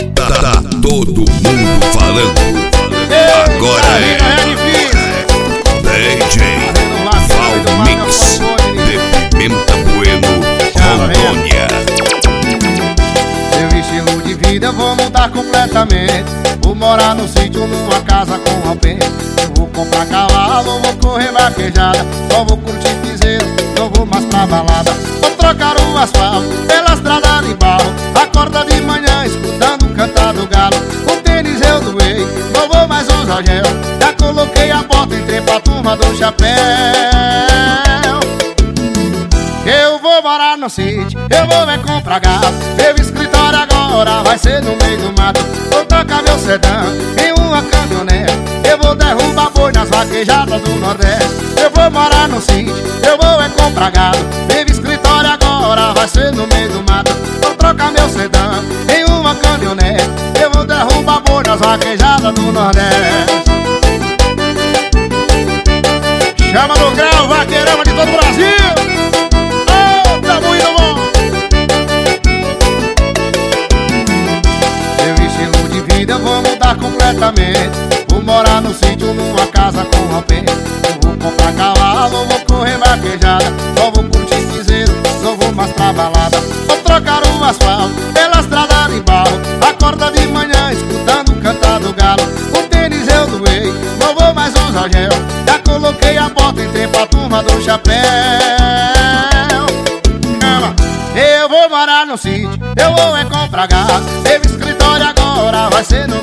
Tá todo mundo falando. Agora é DJ Valmix de Pimenta Bueno, Rondônia. Meu estilo de vida eu vou mudar completamente. Vou morar no sítio, numa casa com alpendre. Vou comprar cavalo, vou correr vaquejada. Só vou curtir piseiro, não vou mais pra balada. Vou trocar o asfalto pela estrada de barro. Acorda de manhã escutando cantar do galo. O tênis eu doei, não vou mais usar gel. Já coloquei a bota, entrei pra turma do chapéu. Eu vou morar no sítio, eu vou comprar gado. Meu escritório agora vai ser no meio do mato. Vou tocar meu sedã em uma caminhonete. Eu vou derrubar boi nas vaquejadas do Nordeste. Eu vou morar no sítio, eu vou comprar gado. Meu escritório agora vai ser no meio do mato. Vou trocar meu sedã em uma caminhonete. Eu vou derrubar boi nas vaquejadas do Nordeste. Chama no grau, vaqueirama de todo o Brasil. Eu vou mudar completamente. Vou morar no sítio, numa casa com alpendre. Eu vou comprar cavalo, vou correr vaquejada. Só vou curtir piseiro, não vou mais pra balada. Vou trocar o asfalto pela estrada de barro. Acorda de manhã escutando cantar do galo. O tênis eu doei, não vou mais usar gel. Já coloquei a bota, entrei pra turma do chapéu. Eu vou morar no sítio, eu vou comprar gado. Meu escritório agora vai ser no